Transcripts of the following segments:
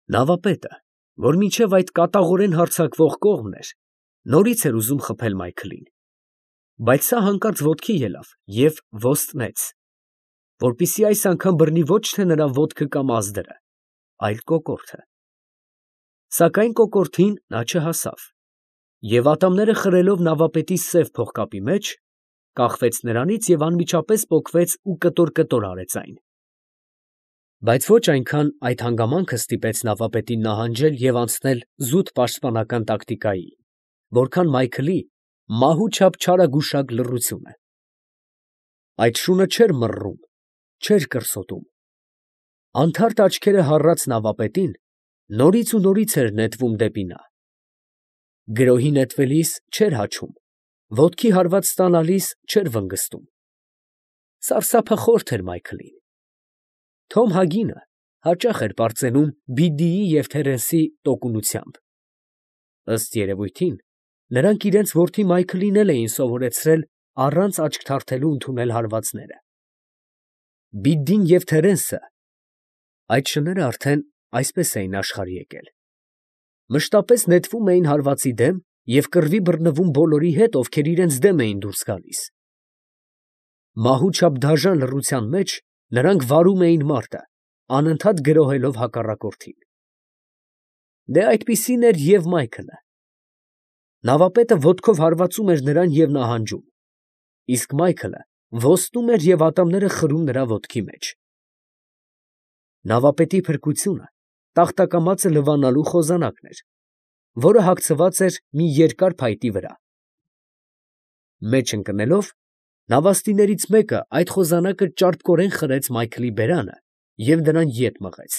Նավապետը, որ մինչև այդ կատաղորեն հարձակվող կողմն էր, նորից էր ուզում խփել Մայքլին, բայց սա հանկարծ ոտքի ելավ և ոստնեց, որպեսզի այս անգամ բռնի ոչ թե նրա ոտքը կամ ազդրը, այլ կոկորդը. սակայն կոկորդին նա չհասավ և ատամները խրելով նավապետի սև փողկապի մեջ, կախվեց նրանից և անմիջապես պոկվեց ու կտոր արեց այն. բայց ոչ այնքան այդ հանգամանքը ստիպեց նավապետին նահանջել և անցնել զուտ պաշտպանական տակտիկայի, որքան Մայքլի մահու չափ չարագուշակ լռությունը. այդ շունը չէր մռռում, չէր կրսոտում, անթարթ աչքերը հառած նավապետին նորից ու նորից էր նետվում դեպի նա. գրոհի նետվելիս չէր հաչում, ոտքի հարված ստանալիս չէր վնգստում. սարսափախորթ էր Մայքլին. Թոմ Հագինը հաճախ էր պարծենում Բիդդիի և Թերենսի տոկունությամբ. ըստ երևույթին, նրանք իրենց որդի Մայքլին էլ էին սովորեցրել առանց աչք թարթելու ընդունել հարվածները. Բիդդին և Թերենսը (այդ շները արդեն այսպես էին աշխարհի եկել) մշտապես նետվում էին հարվածի դեմ և կռվի բռնվում բոլորի հետ, ովքեր իրենց դեմ էին դուրս գալիս. մահու չափ դաժան լռության մեջ նրանք վարում էին մարտը, անընդհատ գրոհելով հակառակորդին. դե այդպիսին էր և Մայքլը. նավապետը ոտքով հարվածում էր նրան և նահանջում, իսկ Մայքլը ոստնում էր և ատամները խրում նրա ոտքի մեջ. նավապետի փրկությունը տախտակամածը լվանալու խոզանակն էր, որը հագցված էր մի երկար փայտի վրա. մեջ ընկնելով, նավաստիներից մեկը այդ խոզանակը ճարպկորեն խրեց Մայքլի բերանը և նրան ետ մղեց.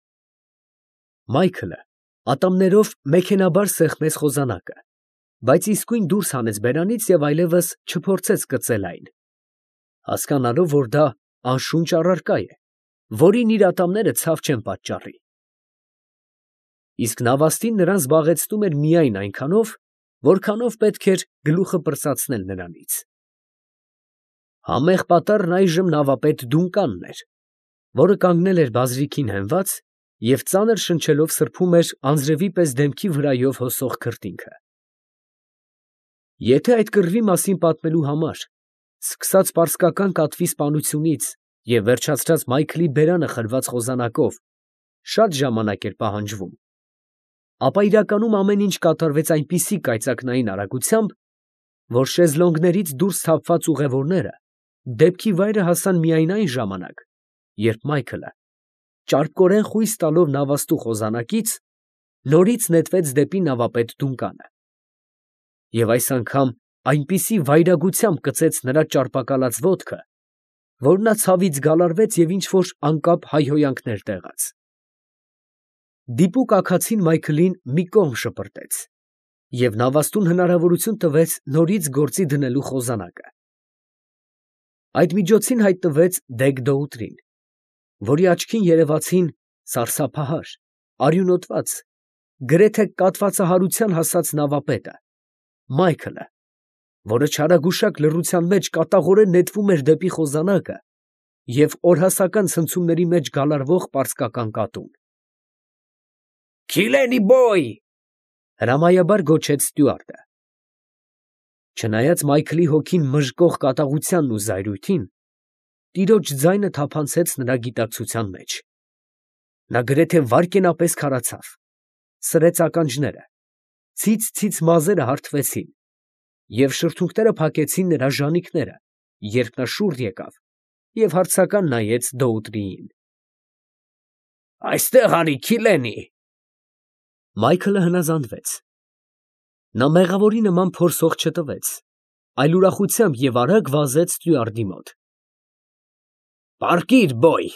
Մայքլը ատամներով մեքենայաբար սեղմեց խոզանակը, բայց իսկույն դուրս հանեց բերանից և այլևս չփորձեց կծել այն, հասկանալով, որ դա անշունչ առարկա է, որին իր ատամները ցավ չեն պատճառի. իսկ նավաստին նրան զբաղեցնում էր միայն այնքանով, որքանով պետք էր գլուխը պրծացնել նրանից. համեղ պատառն այժմ նավապետ Դունկանն էր, որը կանգնել էր բազրիքին հենված և ծանր շնչելով սրբում էր անձրևի պես դեմքի վրայով հոսող քրտինքը. եթե այդ կռվի մասին պատմելու համար, սկսած պարսկական կատվի սպանությունից և վերջացրած Մայքլի բերանը խրված խոզանակով, շատ ժամանակ էր պահանջվում, ապա իրականում ամեն ինչ կատարվեց այնպիսի կայծակնային արագությամբ, որ շեզլոնգներից դուրս թափված ուղևորները դեպքի վայրը հասան միայն այն ժամանակ, երբ Մայքլը, ճարպկորեն խույս տալով նավաստու խոզանակից, նորից նետվեց դեպի նավապետ Դունկանը, և այս անգամ այնպիսի վայրագությամբ կծեց նրա ճարպակալած ոտքը, որ նա ցավից գալարվեց և ինչ֊որ անկապ հայհոյանքներ տեղաց. դիպուկ աքացին Մայքլին մի կողմ շպրտեց և նավաստուն հնարավորություն տվեց նորից գործի դնելու խոզանակը. այդ միջոցին հայտնվեց Դեգ֊Դոուտրին, որի աչքին երևացին սարսափահար, արյունոտված, գրեթե կաթվածահարության հասած նավապետը, Մայքլը, որը չարագուշակ լռության մեջ կատաղորեն նետվում էր դեպի խոզանակը և օրհասական ցնցումների մեջ գալարվող պարսկական կատուն։ «Քիլենի բոյ!» հրամայաբար գոչեց ստյուարտը։ Չնայած Մայքլի հոգին մժկող կատաղությանն ու զայրույթին, տիրոջ ձայնը թափանցեց նրա գիտակցության մեջ. նա գրեթե վայրկենապես քարացավ, սրեց ականջները, ցից մազերը հարթվեցին և շրթունքները փակեցին նրա ժանիքները, երբ նա շուռ եկավ և հարցական նայեց Դոուտրիին. «Այստեղ արի, Քիլենի»։ Մայքլը հնազանդվեց. նա մեղավորի նման փորձող չտվեց, այլ ուրախությամբ և արագ վազեց ստյուարդի մոտ. «Պառկիր, բոյ»։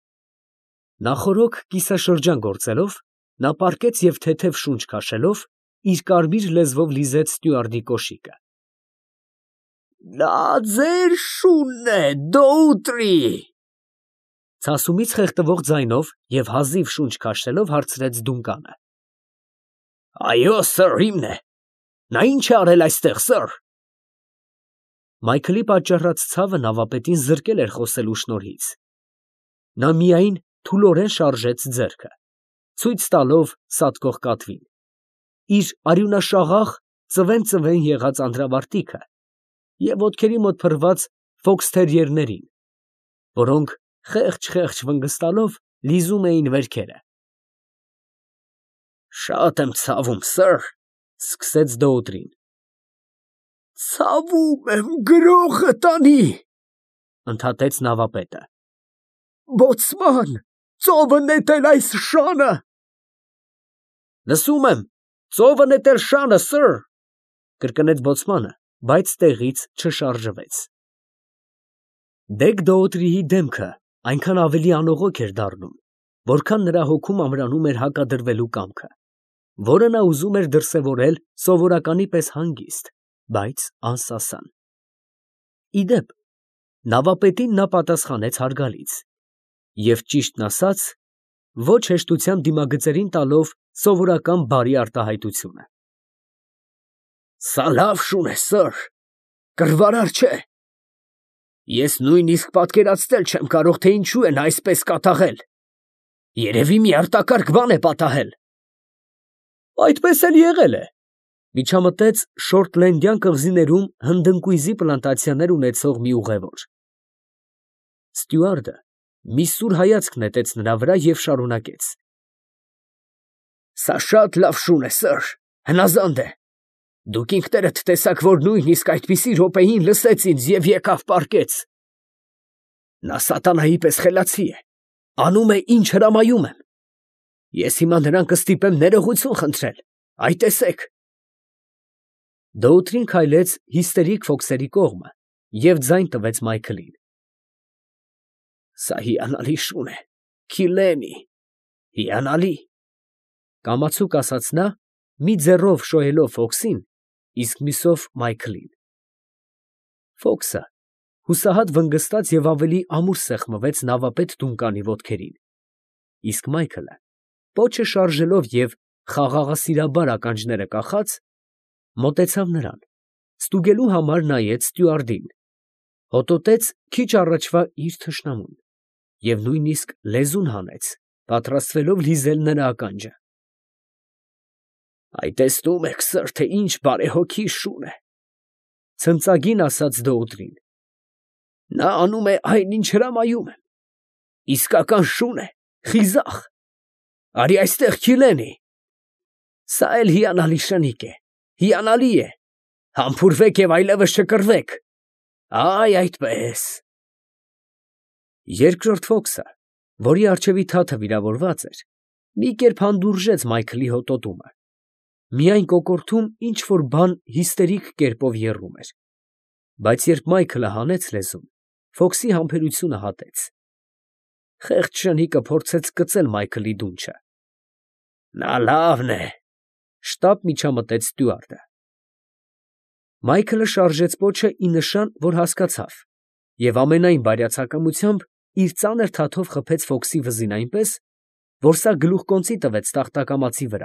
Նախօրոք կիսաշրջան գործելով, նա պառկեց և թեթև շունչ քաշելով, իր կարմիր լեզվով լիզեց ստյուարդի կոշիկը։ «Դա ձեր շունն է, Դոուտրի» ցասումից խեղդվող ձայնով և հազիվ շունչ քաշելով հարցրեց Դունկանը։ «Այո, սըր, իմն է, նա ի՞նչ է արել այստեղ, սըր»։ Մայքլի պատճառած ցավը նավապետին զրկել էր խոսելու շնորհից. նա միայն թուլորեն շարժեց ձեռքը, ցույց տալով սատկող կատվին, իր արյունաշաղախ ծվեն եղած անդրավարտիքը և ոտքերի մոտ փռված ֆոքսթերիերներին, որոնք խեղճ վնգստալով լիզում էին վերքերը։ Շատ եմ ցավում, սըր, սկսեց Դոուտրին։ Ցավում եմ, գրողը տանի, ընդհատեց նավապետը։ Բոցման, ծովը նետել այս շանը։ Լսում եմ, ծովը նետել շանը, սըր, կրկնեց բոցմանը, բայց տեղից չշարժվեց։ Դեգ Դոուտրիի դեմքը այնքան ավելի անողոք էր դառնում, որքան նրա հոգում ամրանում էր հակադրվելու կամքը, որը նա ուզում էր դրսևորել սովորականի պես հանգիստ, բայց անսասան։ Ի դեպ, նավապետին նա պատասխանեց հարգալից և, ճիշտն ասած, ոչ հեշտությամբ դիմագծերին տալով սովորական բարի արտահայտությունը։ Սա լավ շուն է, սըր, կռվարար չէ։ Ես նույնիսկ պատկերացնել չեմ կարող, թե ինչու են այսպես կատաղել։ Երևի մի արտակարգ բան է պատահել։ Այդպես էլ եղել է, միջամտեց Շորթլենդյան կղզիներում հնդընկույզի պլանտացիաներ ունեցող մի ուղևոր։ Ստյուարդը մի սուր հայացք նետեց նրա վրա և շարունակեց. Սա շատ լավ շուն է, սըր, հնազանդ է։ Դուք ինքներդ տեսաք, որ նույնիսկ այդպիսի րոպեին լսեց ինձ և եկավ պառկեց։ Նա սատանայի պես խելացի է, անում է, ինչ հրամայում եմ։ Ես հիմա նրան կստիպեմ ներողություն խնդրել, այ տեսեք։ Դոուտրին քայլեց հիստերիկ ֆոքսերի կողմը և ձայն տվեց Մայքլին։ Սա հիանալի շուն է, Քիլենի, հիանալի, կամացուկ ասաց նա, մի ձեռով շոյելով Ֆոքսին, իսկ մյուսով Մայքլին։ Ֆոքսը հուսահատ վնգստաց և ավելի ամուր սեղմվեց նավապետ Դունկանի ոտքերին, իսկ Մայքլը, պոչը շարժելով և խաղաղասիրաբար ականջները կախած, մոտեցավ նրան, ստուգելու համար նայեց ստյուարդին, հոտոտեց քիչ առաջվա իր թշնամուն և նույնիսկ լեզուն հանեց, պատրաստվելով լիզել նրա ականջը։ Այ տեսնում եք, սըր, թե ինչ բարեհոգի շուն է, ցնծագին ասաց Դոուտրին։ Նա անում է այն, ինչ հրամայում եմ։ Իսկական շուն է, խիզախ։ Արի այստեղ, Քիլենի։ Սա էլ հիանալի շնիկ է, հիանալի է։ Համբուրվեք և այլևս չկռվեք։ Այ այդպես։ Երկրորդ Ֆոքսը, որի առջևի թաթը վիրավորված էր, մի կերպ հանդուրժեց Մայքլի հոտոտումը, միայն կոկորդում ինչ֊որ բան հիստերիկ կերպով եռում էր, բայց երբ Մայքլը հանեց լեզուն, Ֆոքսի համբերությունը հատեց։ Խեղճ շնիկը փորձեց կծել Մայքլի դունչը։ Նա լավն է, շտապ միջամտեց ստյուարդը։ Մայքլը շարժեց պոչը ի նշան, որ հասկացավ, և ամենայն բարյացակամությամբ իր ծանր թաթով խփեց Ֆոքսի վզին այնպես, որ սա գլուխկոնծի տվեց տախտակամածի վրա։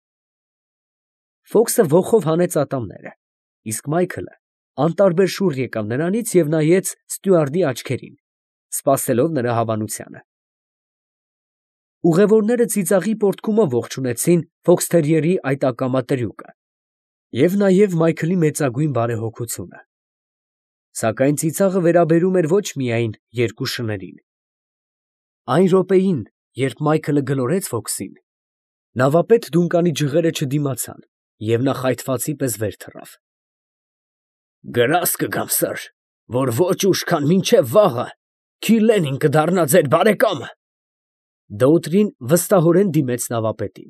Ֆոքսը ոխով հանեց ատամները, իսկ Մայքլը անտարբեր շուռ եկավ նրանից և նայեց ստյուարդի աչքերին, սպասելով նրա հավանությանը։ Ուղևորները ծիծաղի պոռթկումով ողջունեցին ֆոքսթերիերի այդ ակամա տրյուկը և նաև Մայքլի մեծագույն բարեհոգությունը։ Սակայն ծիծաղը վերաբերում էր ոչ միայն երկու շներին։ Այն րոպեին, երբ Մայքլը գլորեց Ֆոքսին, նավապետ Դունկանի ջղերը չդիմացան, և նա խայթվածի պես վեր թռավ։ Գրազ կգամ, սըր, որ ոչ ուշ, քան մինչև վաղը Քիլենին կդառնա ձեր բարեկամը։ Դոուտրին վստահորեն դիմեց նավապետին։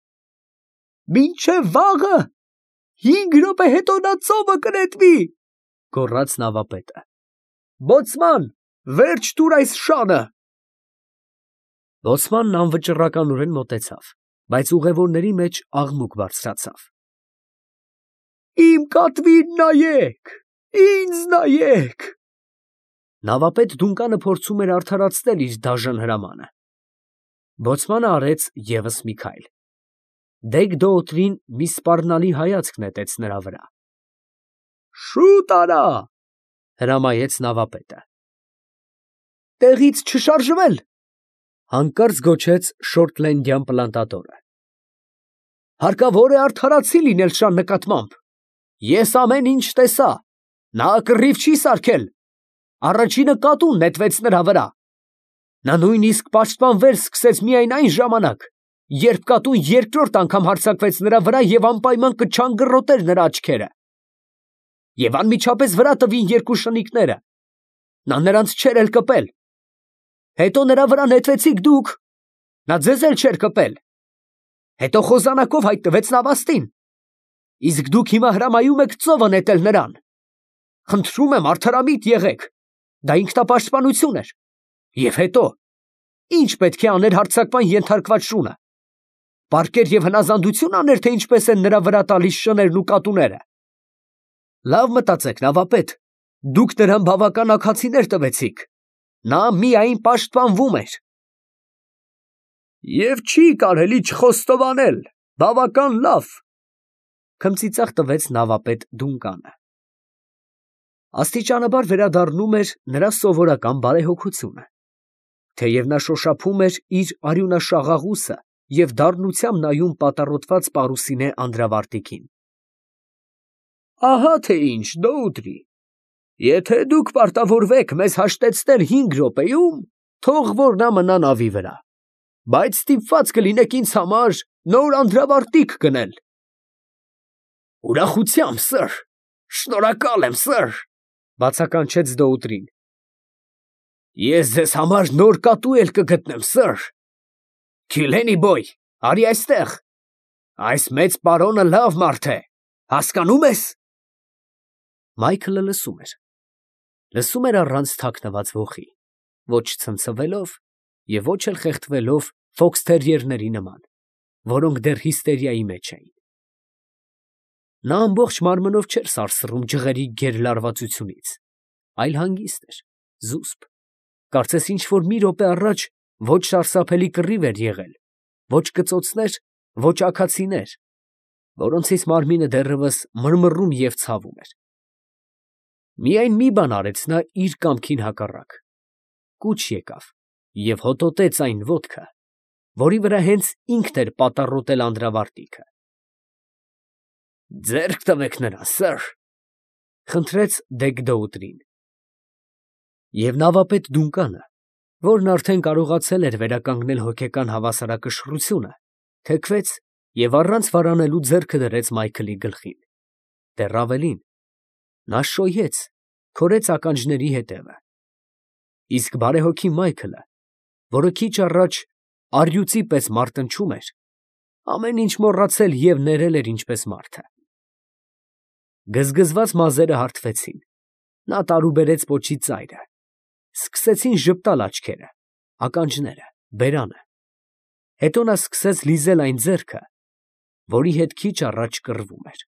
Մինչև վաղը, 5 րոպե հետո նա ծովը կնետվի, գոռաց նավապետը։ Բոցման, վերջ տուր այս շանը։ Բոցմանն անվճռականորեն մոտեցավ, բայց ուղևորների մեջ աղմուկ բարձրացավ։ Իմ կատվին նայեք, ինձ նայեք։ Նավապետ Դունկանը փորձում էր արդարացնել իր դաժան հրամանը։ Բոցմանը արեց ևս մի քայլ։ Դեգ Դոուտրին մի սպառնալի հայացք նետեց նրա վրա։ Շուտ արա, հրամայեց նավապետը։ Տեղից չշարժվել, Հանկարծ գոչեց շորտլենդյան պլանտատորը։ Հարկավոր է արդարացի լինել շան նկատմամբ։ Ես ամեն ինչ տեսա։ Նա կռիվ չի սարքել։ Առաջինը կատուն նետվեց նրա վրա։ Նա նույնիսկ պաշտպանվել սկսեց միայն այն ժամանակ, երբ կատուն երկրորդ անգամ հարձակվեց նրա վրա և անպայման կչանգռոտեր նրա աչքերը։ Եվ անմիջապես վրա տվին երկու շնիկները։ Նա նրանց չէր էլ կպել։ Հետո նրա վրա նետվեցիք դուք։ Նա ձեզ էլ չէր կպել։ Հետո խոզանակով հայտնվեց նավաստին։ Իսկ դուք հիմա հրամայում եք ծովը նետել նրան։ Խնդրում եմ, արդարամիտ եղեք։ Դա ինքնապաշտպանություն էր։ Եվ հետո, ի՞նչ պետք է աներ հարձակման ենթարկված շունը։ Պարկեր և հնազանդություն աներ, թե ինչպես են նրա վրա տալիս շներն ու կատուները։ Լավ մտածեք, նավապետ, դուք նրան բավական աքացիներ տվեցիք։ Նա միայն պաշտպանվում էր։ Եվ չի կարելի չխոստովանել, բավական լավ, քմծիծաղ տվեց նավապետ Դունկանը։ Աստիճանաբար վերադառնում էր նրա սովորական բարեհոգությունը։ Թեև նա շոշափում էր իր արյունաշաղախուսը և դառնությամբ նայում պատառոտված պարուսինե անդրավարտիքին։ Ահա թե ինչ, Դոուդրի, եթե դուք պարտավորվեք մեզ հաշտեցնել 5 րոպեում, թող որ նա մնա նավի վրա, բայց ստիպված կլինեք ինձ համար նոր անդրավարտիք գնել։ Ուրախությամբ, սըր, շնորհակալ եմ, սըր, բացականչեց Դոուդրին։ Ես ձեզ համար նոր կատու էլ կգտնեմ, սըր։ Քիլենի բոյ, արի այստեղ։ Այս մեծ պարոնը լավ մարդ է, հասկանում ես։ Մայքլը լսում էր։ Լսում էր առանց թաքնված ոխի, ոչ ցնցվելով և ոչ էլ խեղդվելով ֆոքսթերիերների նման, որոնք դեռ հիստերիայի մեջ էին։ Նա ամբողջ մարմնով չէր սարսռում ջղերի գերլարվածությունից, այլ հանգիստ էր, զուսպ, կարծես ինչ֊որ մի րոպե առաջ ոչ սարսափելի կռիվ էր եղել, ոչ կծոցներ, ոչ աքացիներ, որոնցից մարմինը դեռևս մռմռում և ցավում էր։ Միայն մի բան արեց նա իր կամքին հակառակ, կուչ եկավ և հոտոտեց այն ոտքը, որի վրա հենց ինքն էր պատառոտել անդրավարտիքը։ Ձեռք տվեք նրան, սըր, խնդրեց Դեգ֊Դոուդրին։ Եվ նավապետ Դունկանը, որն արդեն կարողացել էր վերականգնել հոգեկան հավասարակշռությունը, թեքվեց և առանց վարանելու ձեռքը դրեց Մայքլի գլխին, դեռ ավելին, նա շոյեց, քորեց ականջների ետևը։ Իսկ բարեհոգի Մայքլը, որը քիչ առաջ առյուծի պես մարտնչում էր, ամեն ինչ մոռացել և ներել էր ինչպես մարդը։ Գզգզված մազերը հարթվեցին, նա տարուբերեց պոչի ծայրը, սկսեցին ժպտալ աչքերը, ականջները, բերանը։ Հետո նա սկսեց լիզել այն ձեռքը, որի հետ քիչ առաջ կռվում էր։